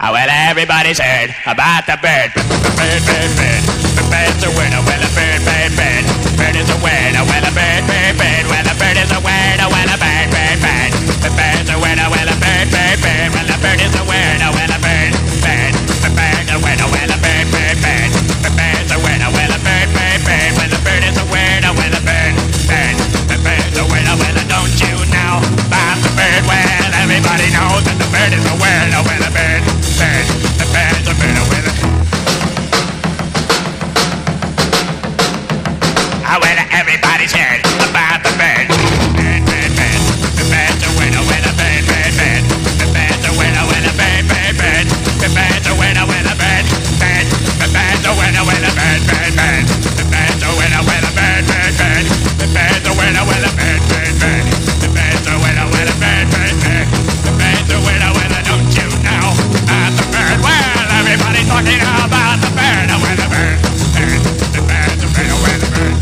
Well, everybody's heard about the bird. Bird, bird, bird. The bird's a winner. Well, a bird, bird, bird. Bird is a winner. Well, a bird, bird, bird. Well, a bird is a winner. Well, a bird, bird, bird. The bird's a winner. Well, a bird, bird, bird. Well, a bird is a winner. Well, a bird, bird. The bird's a winner. Well, a bird, bird, bird. The bird's a winner. Well, a bird, bird, bird. Well, a bird is a winner. Well, a bird, bird. The bird's a winner. Well, don't you know about the bird? Well, everybody knows that the bird is a winner. Well, a bird. The bird's a winner with it. Well, everybody's heard about the bird. Bird, bird, bird. The bird's a winner with a bird, bird, bird. The bird's a winner with a bird, bird, bird. The bird's a winner with a bird, bird. The bird's a winner with a bird, bird, bird. The bird's a winner with a bird, bird, bird. The bird's a winner with a bird, bird, bird. The bird's a winner with a bird, bird, bird. The bird's a winner with a don't you know about the bird? Well, everybody's talking about the bird, with the bird, bird. The bird's a winner with a bird.